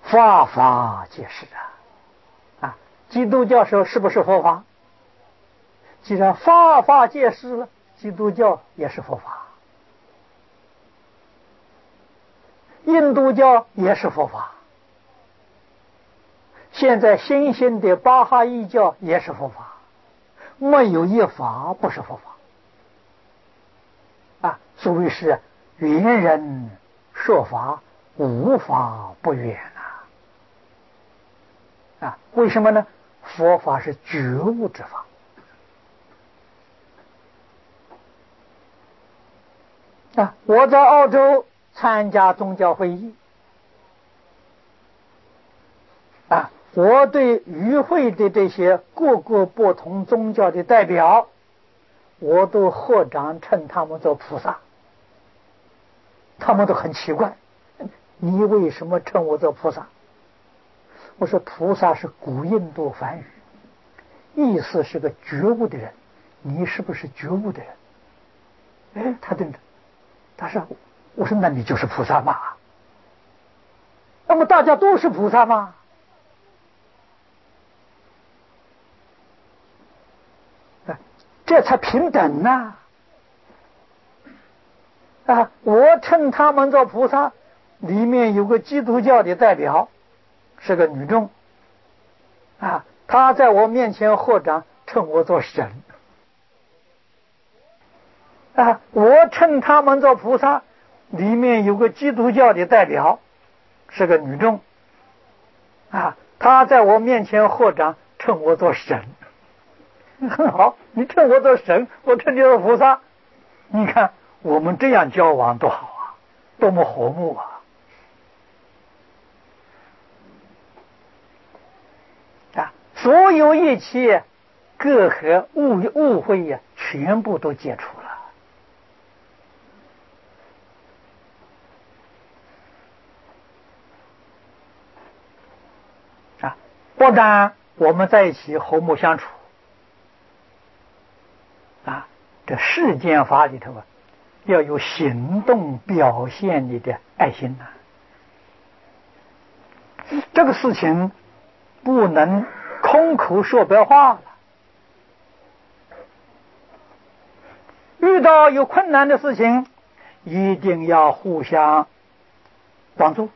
法法皆是啊！基督教是不是佛法？既然法法皆是了，基督教也是佛法，印度教也是佛法，现在新兴的巴哈伊教也是佛法，没有一法不是佛法啊！所谓是圆人说法，无法不圆啊！为什么呢？佛法是觉悟之法啊！我在澳洲参加宗教会议啊，我对与会的这些各个不同宗教的代表，我都合掌称他们做菩萨，他们都很奇怪，你为什么称我做菩萨？我说菩萨是古印度梵语，意思是个觉悟的人，你是不是觉悟的人？哎，他对着，他说，我说那你就是菩萨嘛？那么大家都是菩萨吗？这才平等呐！啊，我称他们做菩萨，里面有个基督教的代表，是个女众啊，她在我面前合掌称我做神啊，我称他们做菩萨，里面有个基督教的代表，是个女众啊，她在我面前合掌称我做神。很好，你称我做神，我称你做菩萨，你看我们这样交往多好啊，多么和睦啊！所有一切隔阂误会呀，全部都解除了啊！不但我们在一起和睦相处啊，这世间法里头要有行动表现你的爱心这个事情不能空口说白话了。遇到有困难的事情，一定要互相帮助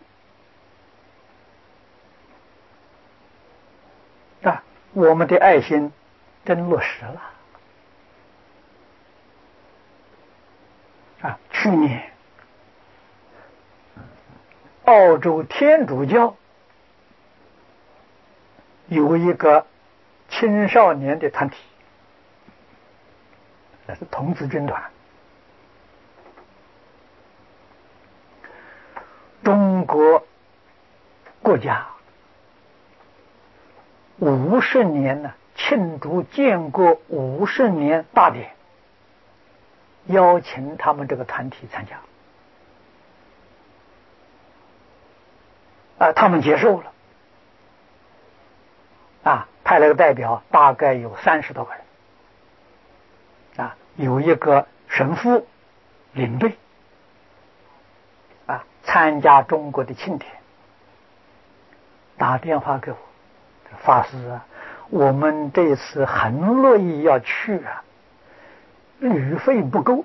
啊！我们的爱心真落实了啊！去年澳洲天主教有一个青少年的团体，那是童子军团。中国国家50年呢，庆祝建国50年大典，邀请他们这个团体参加啊，他们接受了啊，派了个代表，大概有30多个人啊，有一个神父领队啊，参加中国的庆典，打电话给我，法师啊，我们这次很乐意要去啊，旅费不够。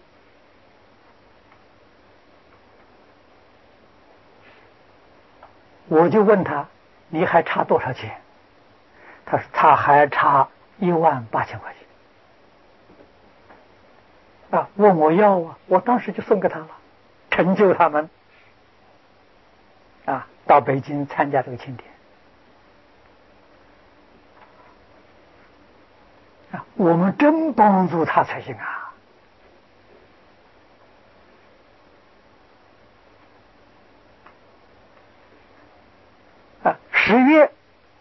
我就问他，你还差多少钱？他说他还差18000块钱啊，问我要啊，我当时就送给他了，成就他们啊，到北京参加这个庆典啊，我们真帮助他才行啊！10月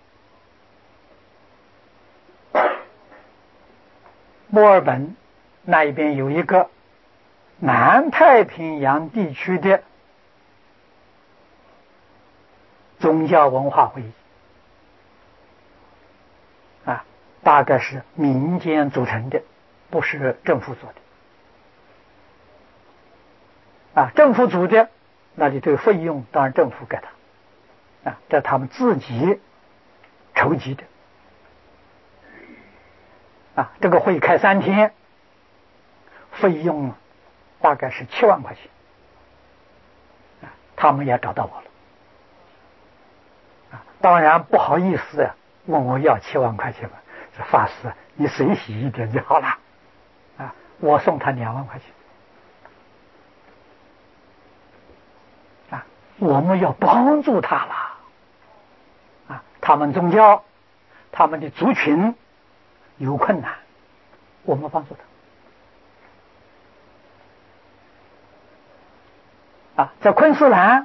墨尔本那一边有一个南太平洋地区的宗教文化会议啊，大概是民间组成的，不是政府做的啊。政府组的，那你这个费用当然政府给他这他们自己筹集的这个会开3天，费用大概是7万块钱他们也找到我了当然不好意思问我要7万块钱吧，这法师你随喜一点就好了我送他2万块钱我们要帮助他了他们宗教他们的族群有困难，我们帮助他在昆士兰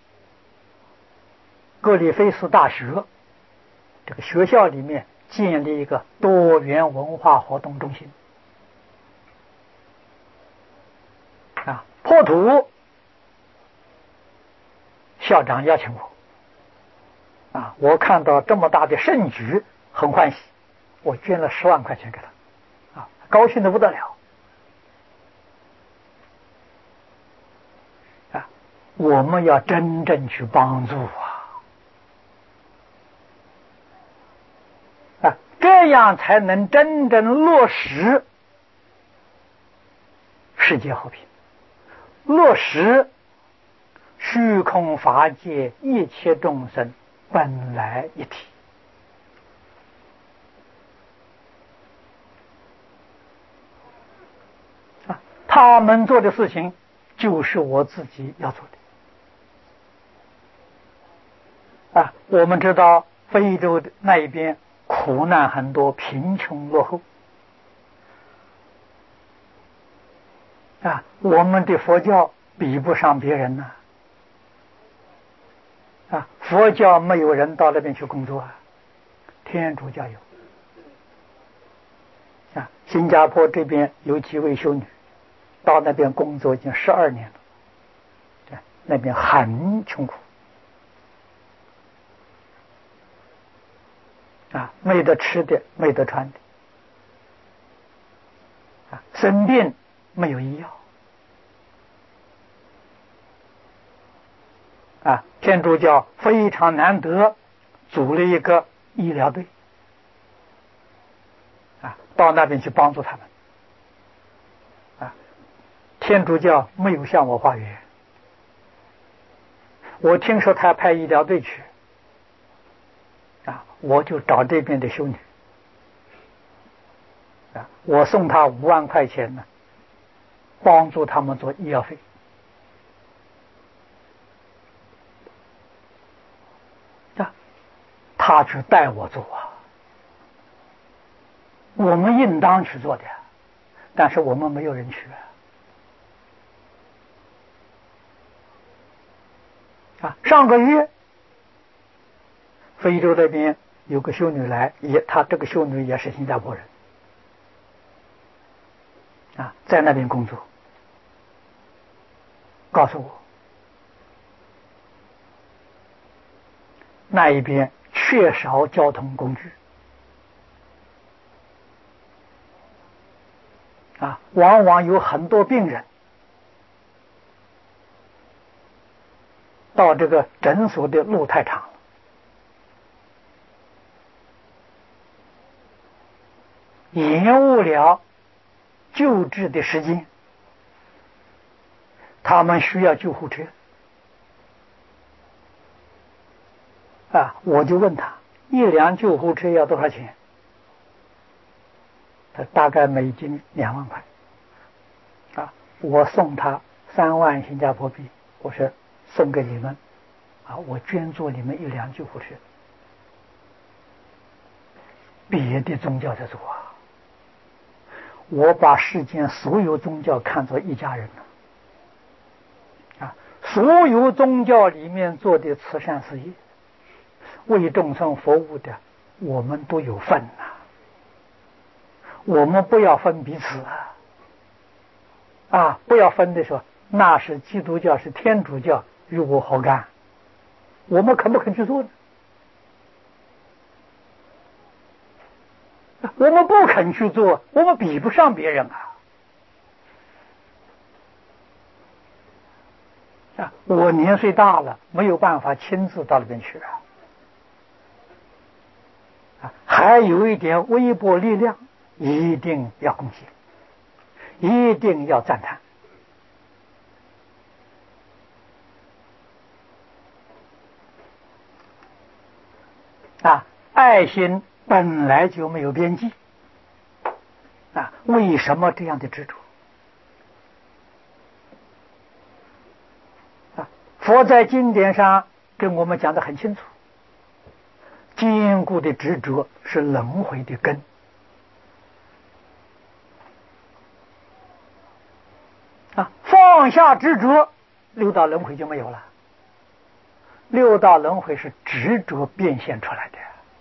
格里菲斯大学这个学校里面建立一个多元文化活动中心破土校长邀请我看到这么大的盛举很欢喜，我捐了10万块钱给他高兴得不得了我们要真正去帮助这样才能真正落实世界和平，落实虚空法界一切众生本来一体他们做的事情就是我自己要做的我们知道非洲的那一边苦难很多，贫穷落后我们的佛教比不上别人佛教没有人到那边去工作天主教有新加坡这边有几位修女到那边工作已经12年了那边很穷苦没得吃的，没得穿的生病没有医药天主教非常难得组了一个医疗队到那边去帮助他们天主教没有向我发愿，我听说他派医疗队去我就找这边的修女我送他5万块钱呢，帮助他们做医药费他去带我做我们应当去做的但是我们没有人去上个月非洲那边有个修女来，她这个修女也是新加坡人在那边工作，告诉我那一边缺少交通工具往往有很多病人到这个诊所的路太长了，延误了救治的时间，他们需要救护车我就问他1辆救护车要多少钱，他大概美金2万块我送他3万新加坡币，我说送给你们我捐助你们1辆救护车。别的宗教在做我把世间所有宗教看作一家人所有宗教里面做的慈善事业为众生服务的我们都有份我们不要分彼此不要分的说那是基督教是天主教与我何干，我们肯不肯去做呢？我们不肯去做，我们比不上别人我年岁大了，没有办法亲自到那边去还有一点微薄力量，一定要贡献，一定要赞叹爱心本来就没有边际为什么这样的执着佛在经典上跟我们讲得很清楚，坚固的执着是轮回的根放下执着，六道轮回就没有了。六道轮回是执着变现出来的，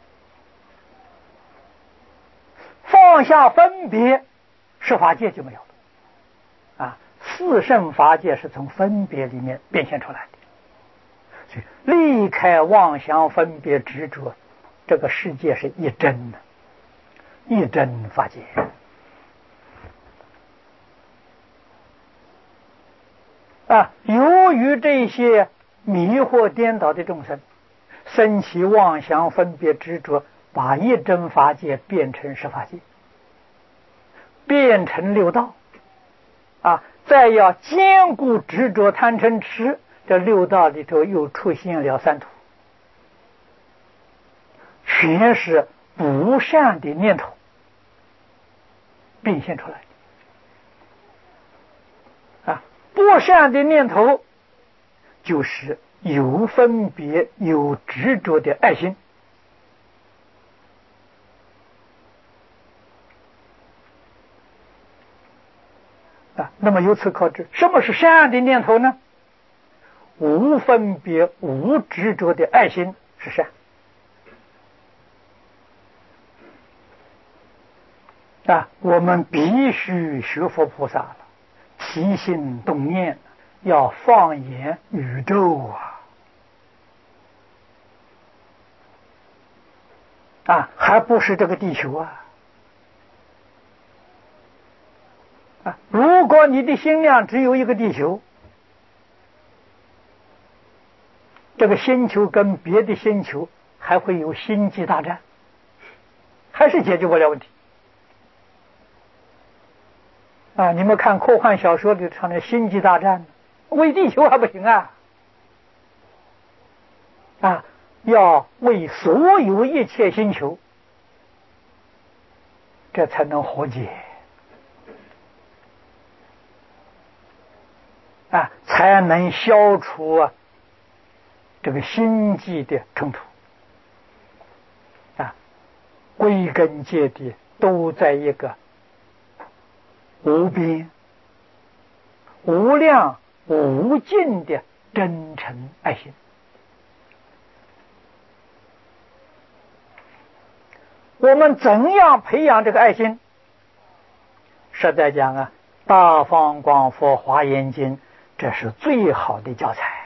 放下分别，十法界就没有了四圣法界是从分别里面变现出来的，所以离开妄想分别执着，这个世界是一真的，一真法界由于这些迷惑颠倒的众生生起妄想分别执着，把一真法界变成十法界，变成六道再要坚固执着贪嗔痴，这六道里头又出现了三途，全是不善的念头变现出来的不善的念头就是有分别有执着的爱心那么由此可知，什么是善的念头呢？无分别无执着的爱心是善我们必须学佛菩萨了，起心动念要放眼宇宙还不是这个地球如果你的心量只有一个地球，这个星球跟别的星球还会有星际大战，还是解决不了问题你们看科幻小说里唱的星际大战，为地球还不行要为所有一切星球，这才能和解才能消除这个星际的冲突归根结底都在一个无边无量无尽的真诚爱心。我们怎样培养这个爱心？实在讲大方广佛华严经这是最好的教材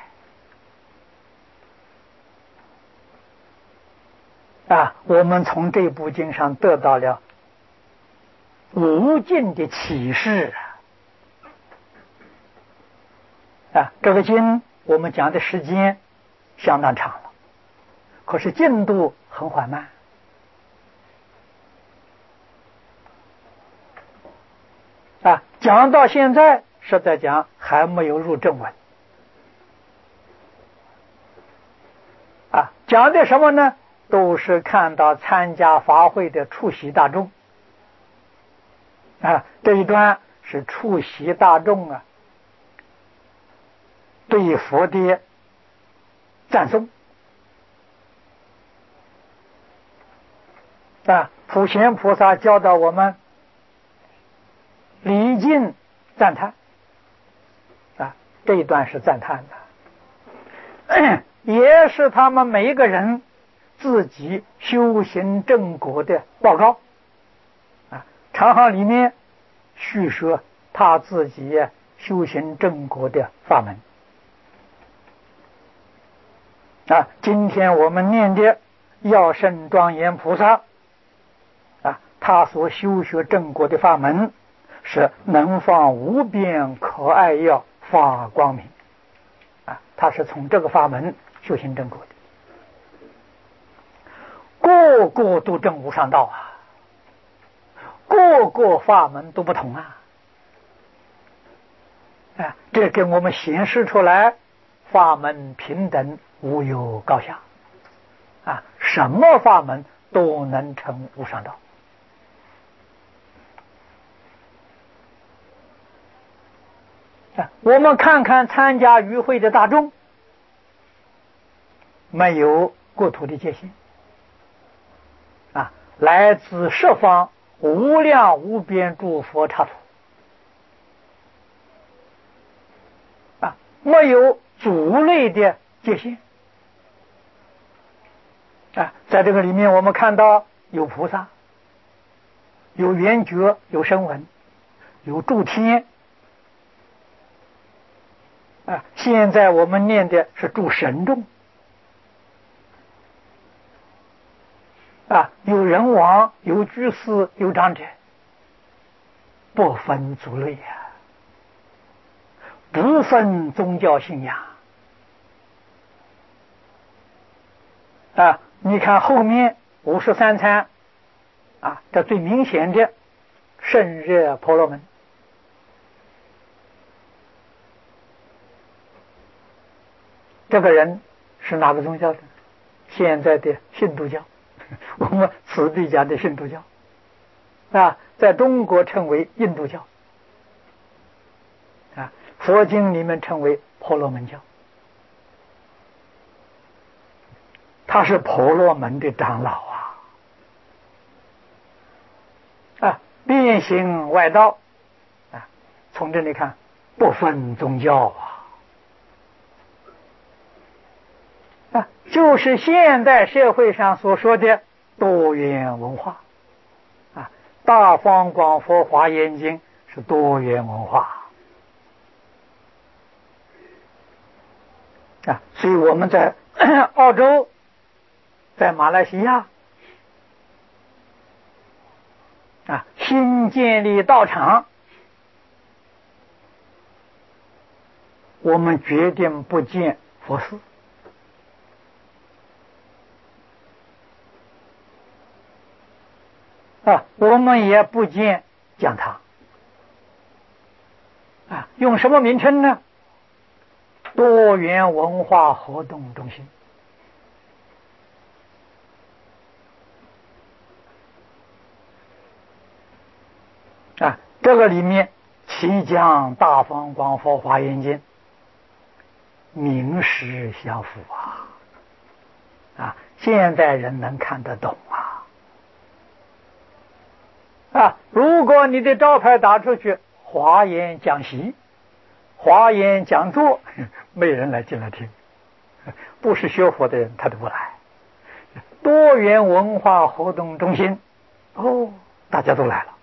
我们从这部经上得到了无尽的启示这个经我们讲的时间相当长了，可是进度很缓慢讲到现在实在讲还没有入正文讲的什么呢？都是看到参加法会的出席大众这一段是出席大众对佛的赞颂普贤菩萨教导我们礼敬赞叹这一段是赞叹的也是他们每一个人自己修行正果的报告长行里面叙说他自己修行正果的法门今天我们念的药圣庄严菩萨他所修学正果的法门是能放无边可爱要发光明他是从这个法门修行正果的，个个都证无上道啊，个个法门都不同啊。这给我们显示出来，法门平等，无有高下啊，什么法门都能成无上道。我们看看参加与会的大众，没有国土的界限啊，来自十方无量无边诸佛刹土啊，没有族类的界限啊。在这个里面，我们看到有菩萨，有缘觉，有声闻，有诸天啊。现在我们念的是诸神众啊，有人王，有居士，有长者，不分族类啊，不分宗教信仰啊。你看后面53参啊，这最明显的圣热婆罗门，这个人是哪个宗教的？现在的信徒教，我们此地讲的信徒教啊，在中国称为印度教啊，佛经里面称为婆罗门教。他是婆罗门的长老啊，遍行外道啊。从这里看，不分宗教啊，就是现代社会上所说的多元文化啊。大方广佛华严经是多元文化啊，所以我们在澳洲，在马来西亚啊，新建立道场，我们决定不建佛寺啊，我们也不建讲堂啊，用什么名称呢？多元文化活动中心啊。这个里面齐讲大方广佛华严经，名实相符啊，现代人能看得懂啊。如果你的招牌打出去华严讲习、华严讲座，没人来进来听，不是学佛的人他都不来。多元文化活动中心，哦，大家都来了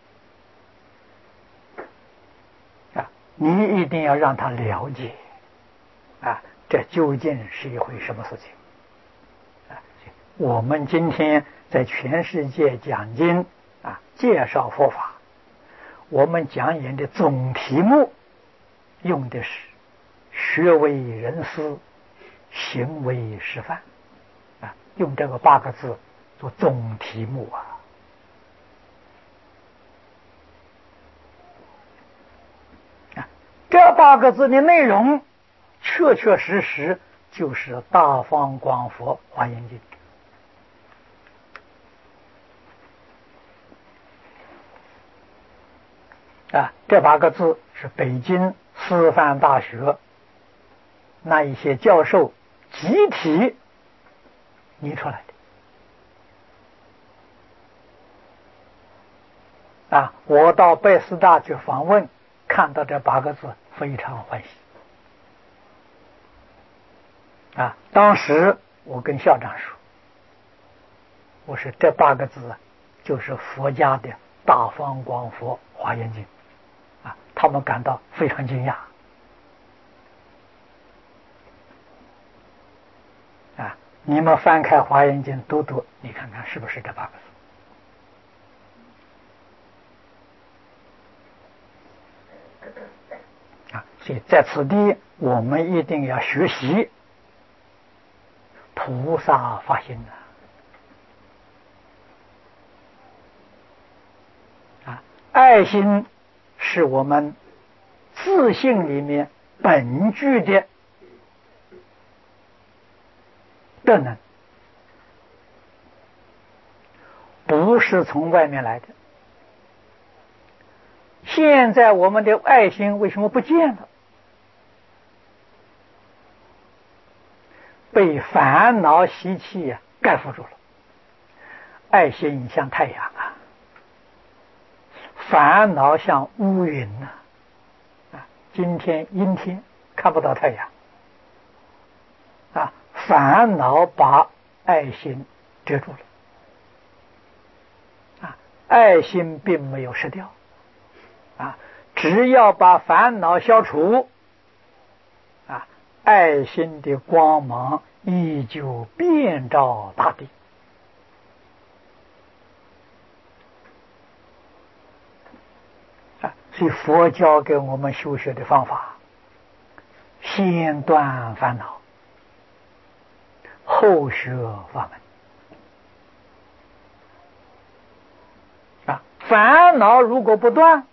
啊！你一定要让他了解啊，这究竟是一回什么事情啊？我们今天在全世界讲经啊，介绍佛法，我们讲演的总题目用的是学为人师，行为示范啊，用这个8个字做总题目啊。这8个字的内容确确实实就是大方广佛华严经啊。这8个字是北京师范大学那一些教授集体拟出来的啊。我到贝斯大去访问，看到这8个字非常欢喜啊。当时我跟校长说，我说这8个字就是佛家的大方广佛华严经啊。他们感到非常惊讶啊。你们翻开华严经读读，你看看是不是这8个字啊。 所以在此地，我们一定要学习菩萨发心爱心是我们自性里面本具的德能，不是从外面来的。现在我们的爱心为什么不见了？被烦恼习气盖覆住了。爱心像太阳烦恼像乌云今天阴天看不到太阳烦恼把爱心遮住了爱心并没有失掉只要把烦恼消除爱心的光芒依旧遍照大地所以佛教给我们修学的方法，先断烦恼，后学法门烦恼如果不断，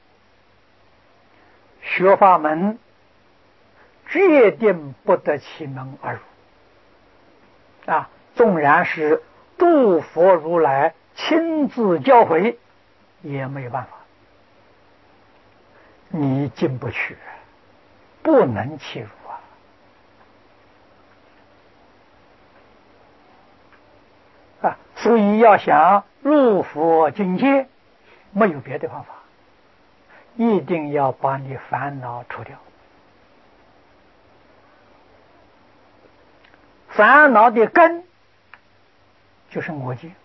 学法门决定不得其门而入纵然是诸佛如来亲自教诲，也没有办法，你进不去，不能切入所以要想入佛境界，没有别的方法，一定要把你烦恼除掉。烦恼的根就是我见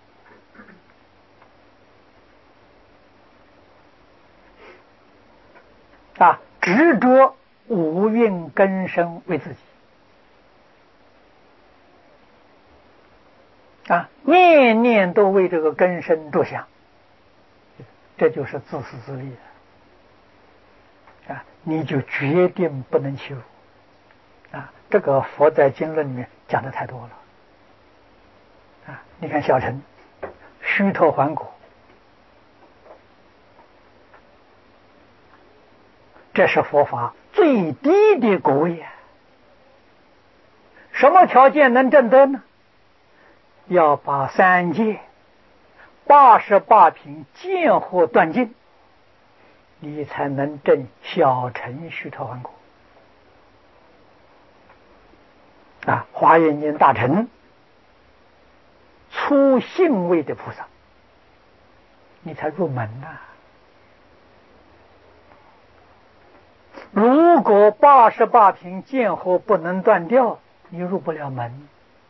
执着五蕴根生为自己念念都为这个根生着想，这就是自私自利你就决定不能切入这个佛在经论里面讲的太多了你看小乘须陀洹果，这是佛法最低的果位什么条件能证得呢？要把三界88品见惑断尽，你才能证小乘须陀洹果华严经大乘出性位的菩萨，你才入门如果88品见惑不能断掉，你入不了门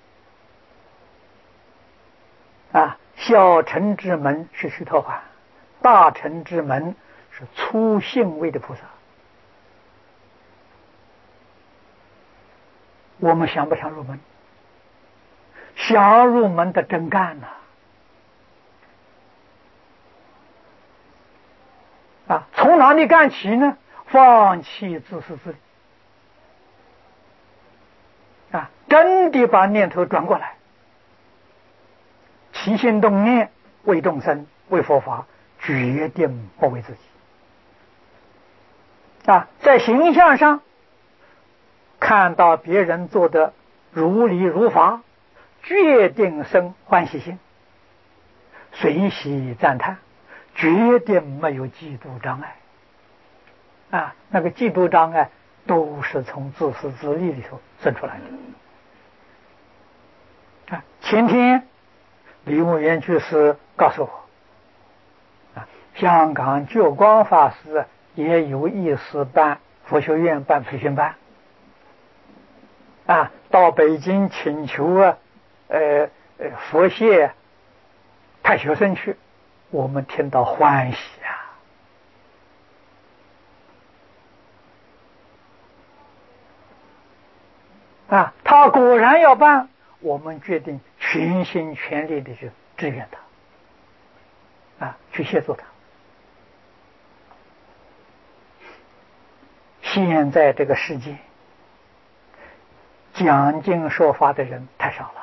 小乘之门是须陀洹，大乘之门是出性位的菩萨。我们想不想入门？想入门的真干从哪里干起呢？放弃自私自利真的把念头转过来，起心动念为众生为佛法，决定不为自己在形象上看到别人做的如理如法，决定生欢喜心，随喜赞叹，决定没有嫉妒障碍那个嫉妒障碍都是从自私自利里头生出来的前天李牧原居士告诉我香港觉光法师也有意思办佛学院办培训班到北京请求佛系派学生去，我们听到欢喜他果然要办，我们决定全心全力的去支援他去协助他。 现在这个世界讲经说法的人太少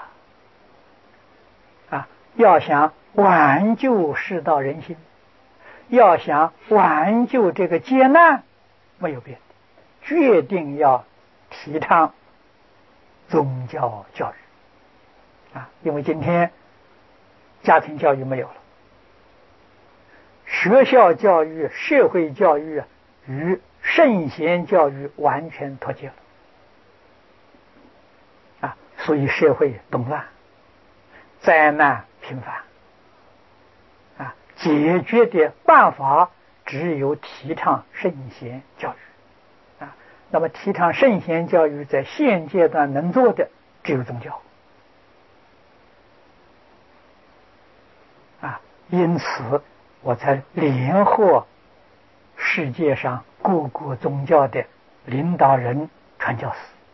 了要想挽救世道人心，要想挽救这个劫难，没有别的，决定要提倡宗教教育因为今天家庭教育没有了，学校教育、社会教育与圣贤教育完全脱节了所以社会动乱，灾难频繁解决的办法只有提倡圣贤教育那么提倡圣贤教育在现阶段能做的只有宗教因此我才联合世界上各个宗教的领导人、传教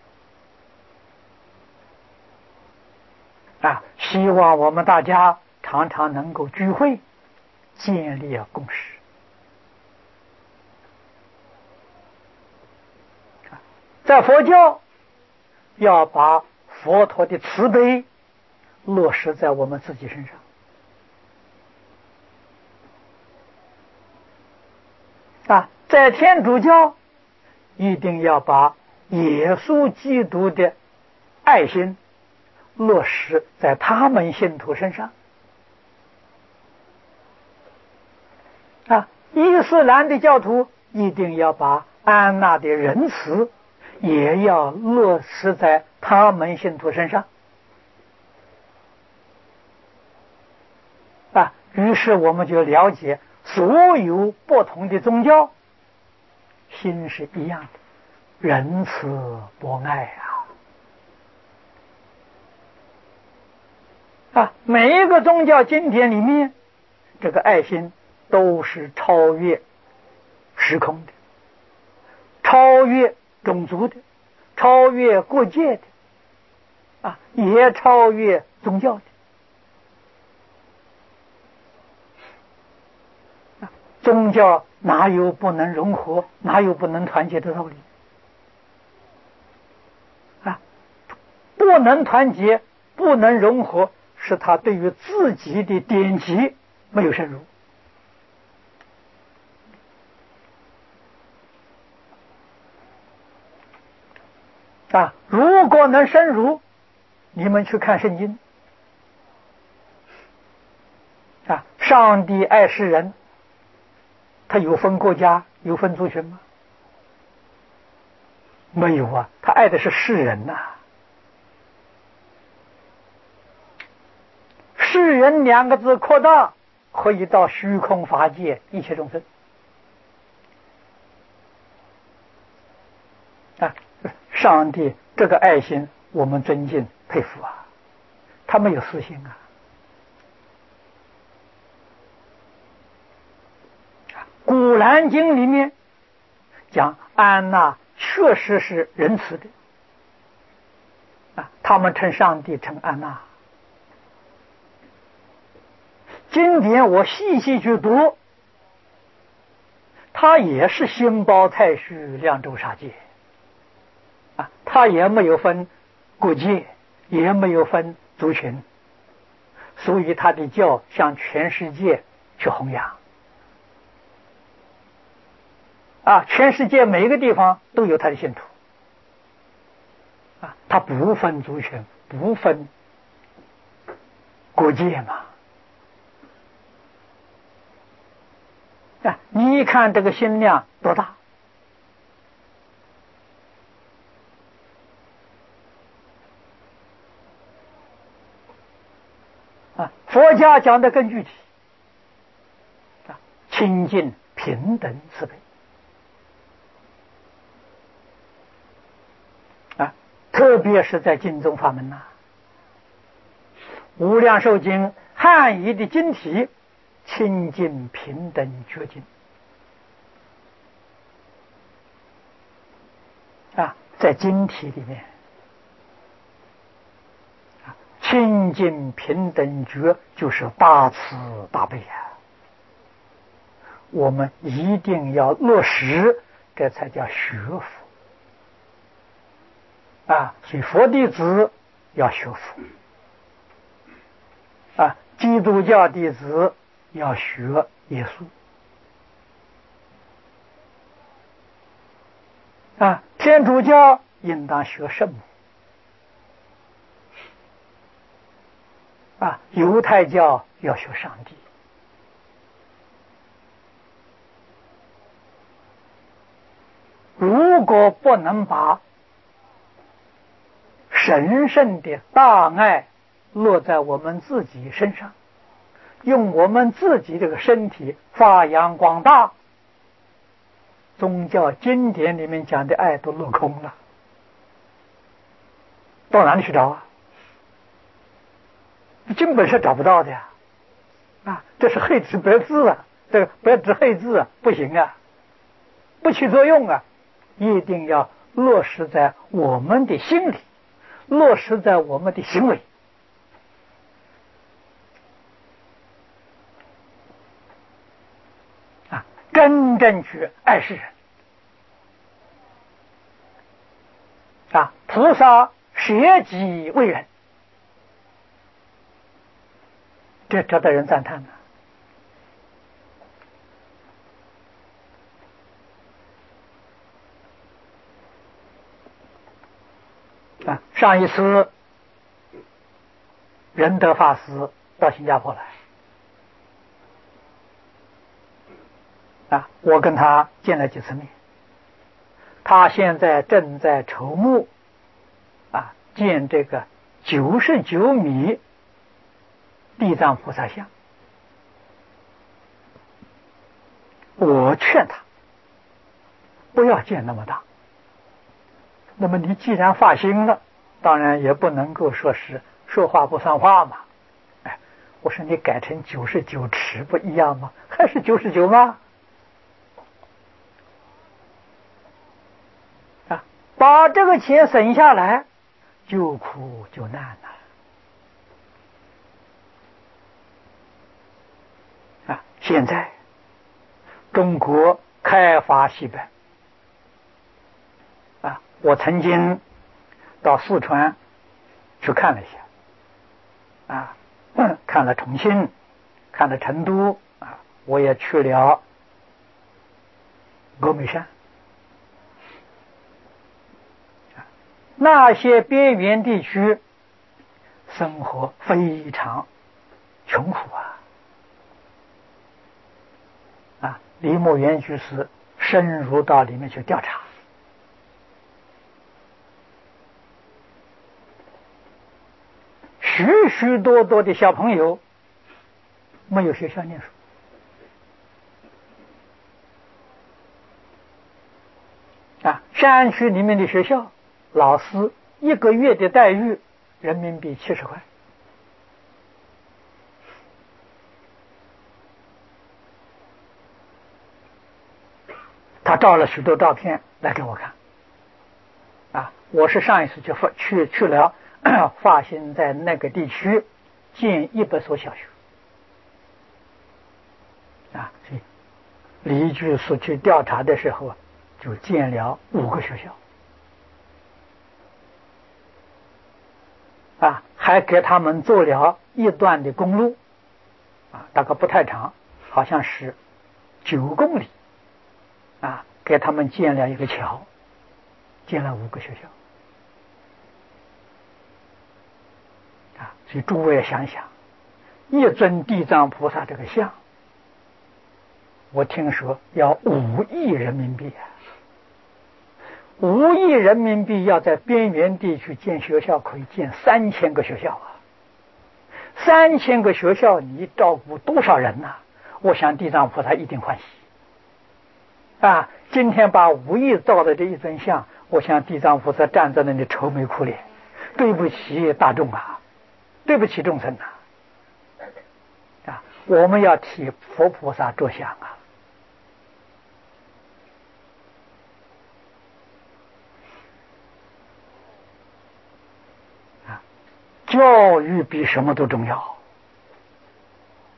士希望我们大家常常能够聚会，建立共识在佛教要把佛陀的慈悲落实在我们自己身上在天主教一定要把耶稣基督的爱心落实在他们信徒身上伊斯兰的教徒一定要把安娜的仁慈也要落实在他们信徒身上于是我们就了解所有不同的宗教心是一样的，仁慈博爱每一个宗教经典里面这个爱心都是超越时空的，超越种族的，超越国界的也超越宗教的宗教哪有不能融合，哪有不能团结的道理不能团结，不能融合，是他对于自己的典籍没有深入如果能深入，你们去看圣经上帝爱世人，他有分国家，有分族群吗？没有他爱的是世人世人两个字扩大，可以到虚空法界一切众生上帝这个爱心我们尊敬佩服他没有私心古兰经里面讲安娜确实是仁慈的他们称上帝称安娜经典我细细去读，他也是心包太虚，量周杀戒他也没有分国界，也没有分族群，所以他的教向全世界去弘扬全世界每一个地方都有他的信徒他不分族群，不分国界嘛你看这个心量多大佛家讲的更具体清净平等慈悲特别是在经宗法门无量寿经汉译的经体清净平等觉经在经体里面清净平等觉就是大慈大悲我们一定要落实这才叫学佛啊！所以佛弟子要学佛啊，基督教弟子要学耶稣啊，天主教应当学圣母啊，犹太教要学上帝。如果不能把神圣的大爱落在我们自己身上，用我们自己这个身体发扬光大，宗教经典里面讲的爱都落空了，到哪里去找啊？根本是找不到的呀！啊，这是黑纸白字啊，这个白纸黑字啊，不行啊，不起作用啊！一定要落实在我们的心里，落实在我们的行为啊，真正去爱世人啊！菩萨舍己为人，这值得人赞叹的。啊，上一次仁德法师到新加坡来啊，我跟他见了几次面。他现在正在筹募啊，建这个99米地藏菩萨像。我劝他不要建那么大。那么你既然发心了，当然也不能够说是说话不算话嘛。哎，我说你改成99尺不一样吗？还是99吗？啊，把这个钱省下来，救苦救难啊！现在中国开发西北。我曾经到四川去看了一下，啊，看了重庆，看了成都，啊，我也去了峨眉山，那些边缘地区生活非常穷苦啊！李默元居士深入到里面去调查。许许多多的小朋友没有学校念书啊！山区里面的学校，老师一个月的待遇人民币70块。他照了许多照片来给我看啊！我是上一次去了。发现在那个地区建100所小学啊，所以李居士去调查的时候就建了5个学校啊，还给他们做了一段的公路啊，大概不太长，好像是9公里啊，给他们建了一个桥，建了5个学校。所以诸位想想，一尊地藏菩萨这个像，我听说要5亿人民币5亿人民币要在边缘地区建学校，可以建3000个学校3000个学校，你照顾多少人我想地藏菩萨一定欢喜啊！今天把5亿造的这一尊像，我想地藏菩萨站在那里愁眉苦脸，对不起大众对不起众生啊！我们要替佛菩萨着想教育比什么都重要。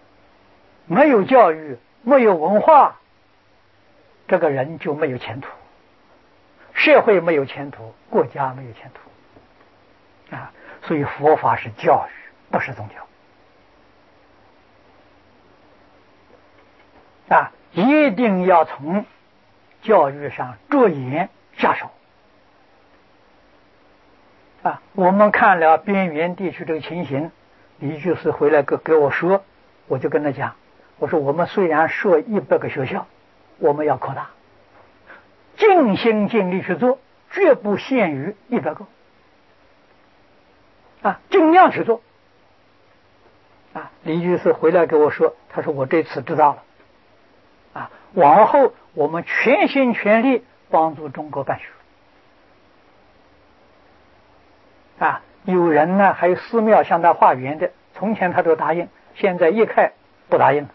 没有教育，没有文化，这个人就没有前途社会没有前途，国家没有前途啊！所以佛法是教育，不是宗教啊！一定要从教育上着眼下手啊！我们看了边缘地区这个情形，李居士回来给我说，我就跟他讲，我说我们虽然设100个学校，我们要扩大，尽心尽力去做，绝不限于100个啊，尽量去做啊！李居士回来给我说，他说我这次知道了啊，往后我们全心全力帮助中国办学啊！有人呢，还有寺庙向他化缘的，从前他都答应，现在一看不答应了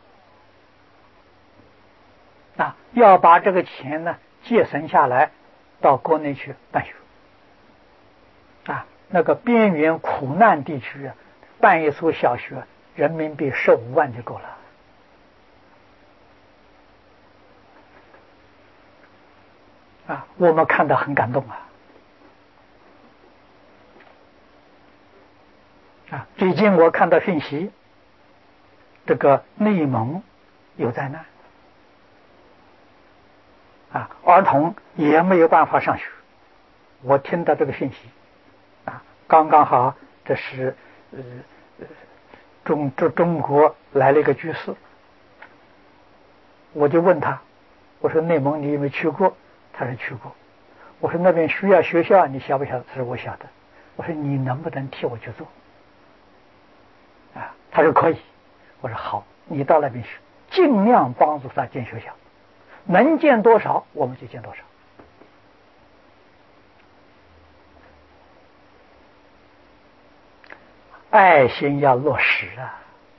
啊！要把这个钱呢节省下来，到国内去办学啊！那个边缘苦难地区啊，办一所小学，人民币15万就够了啊！我们看得很感动啊！最近我看到讯息，这个内蒙有灾难啊，儿童也没有办法上学。我听到这个讯息啊，刚刚好，这是中国来了一个居士，我就问他，我说内蒙你有没有去过？他说去过。我说那边需要学校，你晓不晓得？他说我晓得。我说你能不能替我去做？啊，他说可以。我说好，你到那边去，尽量帮助他建学校，能建多少我们就建多少。爱心要落实啊，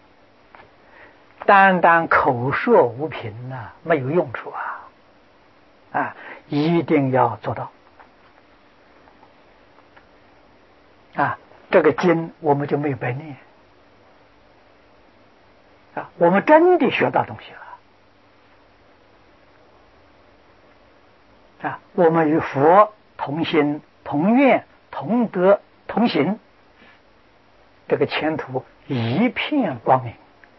单单口说无凭没有用处啊，一定要做到啊！这个经我们就没有白念啊，我们真的学到东西了啊！我们与佛同心同愿同德同行，这个前途一片光明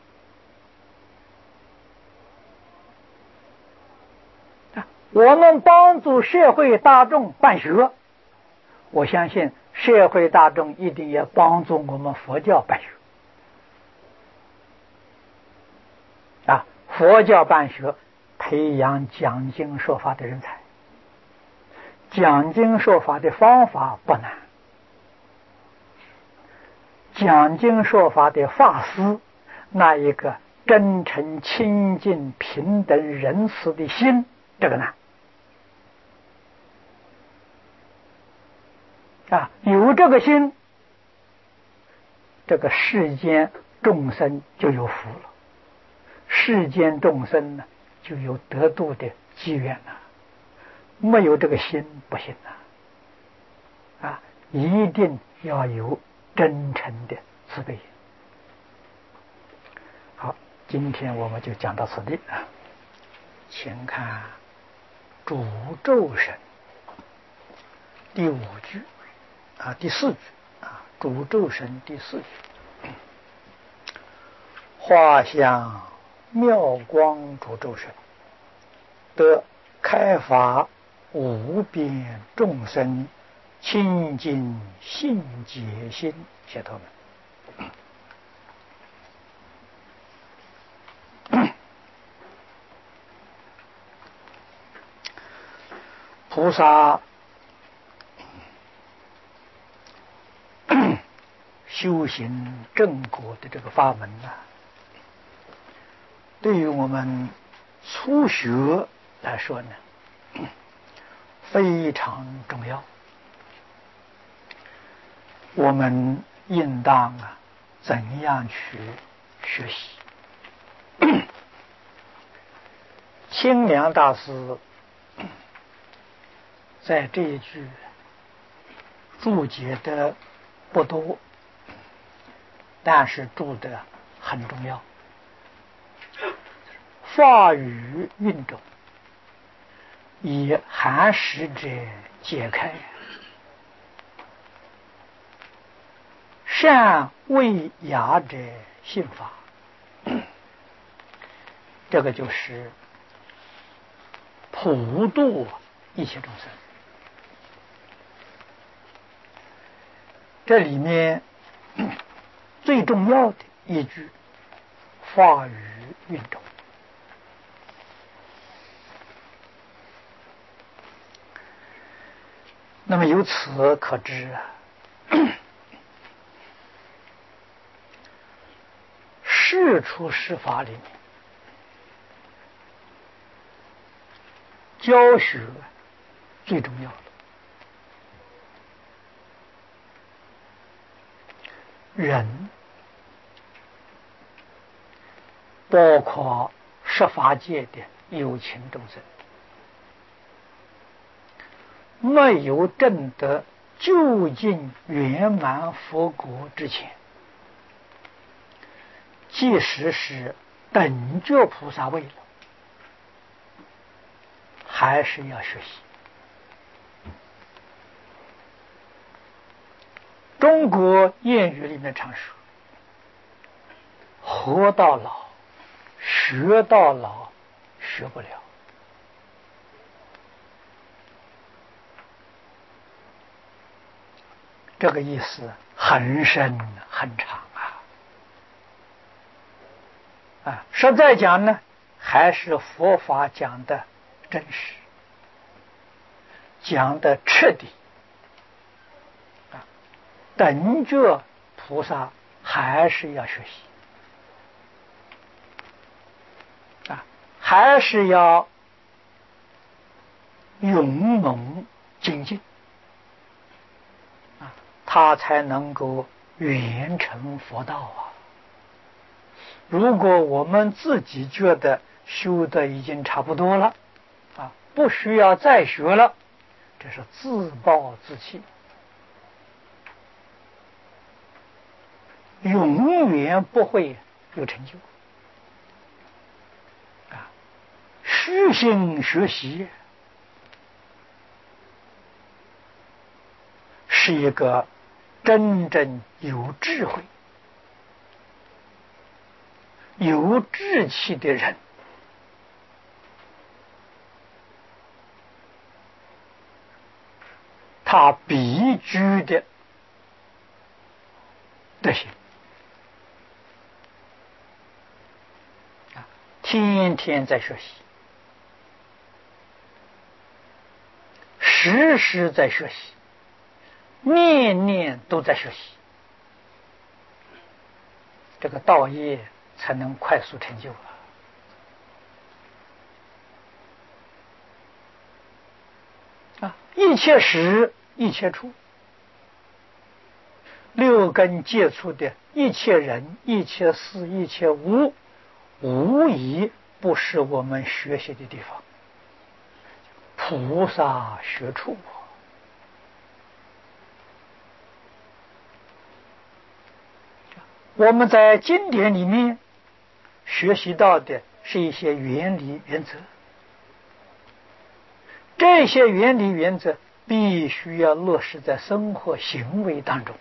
啊！我们帮助社会大众办学，我相信社会大众一定要帮助我们佛教办学啊！佛教办学，培养讲经说法的人才，讲经说法的方法不难，讲经说法的法师那一个真诚清净平等仁慈的心，这个难啊！有这个心，这个世间众生就有福了，世间众生呢就有得度的机缘了。没有这个心不行啊！一定要有真诚的慈悲心。好，今天我们就讲到此地啊。请看诅咒神第5句啊，第4句啊，诅咒神第4句。画像妙光诅咒神，得开发无边众生清净信解心，写头们。菩萨修行正果的这个法门对于我们初学来说呢，非常重要。我们应当怎样去学习？清凉大师在这一句注解的不多，但是注的很重要。法语运动以寒食者解开，善为雅者信法。这个就是普度一切众生。这里面最重要的一句法语运动，那么由此可知世出世法里面教学最重要的，人包括十法界的有情众生，没有证得究竟圆满佛果之前，即使是等觉菩萨位了，还是要学习。中国谚语里面常说，活到老学到老学不了。这个意思很深很长实在讲呢，还是佛法讲的真实，讲的彻底等觉菩萨还是要学习还是要勇猛精进他才能够圆成佛道如果我们自己觉得修的已经差不多了不需要再学了，这是自暴自弃，永远不会有成就虚心学习是一个真正有智慧有志气的人他必居的德行天天在学习，时时在学习，念念都在学习，这个道业才能快速成就一切时一切处，六根接触的一切人一切事一切物，无疑不是我们学习的地方。菩萨学处我们在经典里面学习到的是一些原理原则，这些原理原则必须要落实在生活行为当中，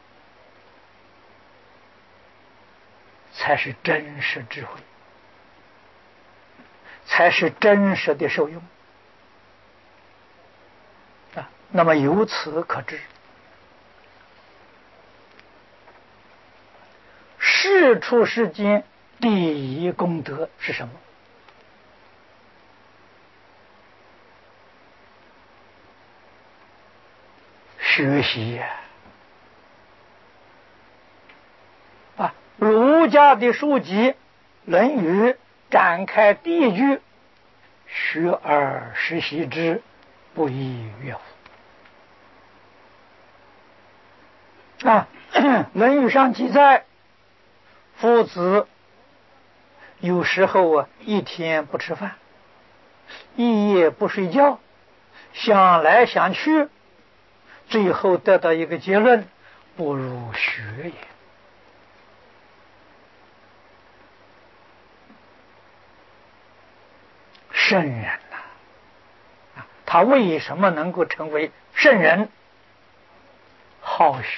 才是真实智慧，才是真实的受用那么由此可知，世出世间第一功德是什么？学习儒家的书籍《论语》展开第一句，学而时习之，不亦说乎论语上记载，夫子有时候一天不吃饭，一夜不睡觉，想来想去，最后得到一个结论，不如学也。圣人他为什么能够成为圣人？好学。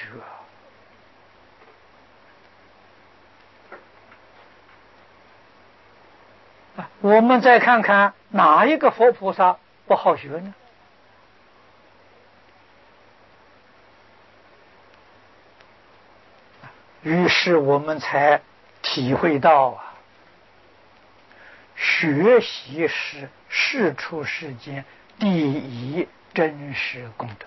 我们再看看哪一个佛菩萨不好学呢？于是我们才体会到学习是世出世间第一真实功德。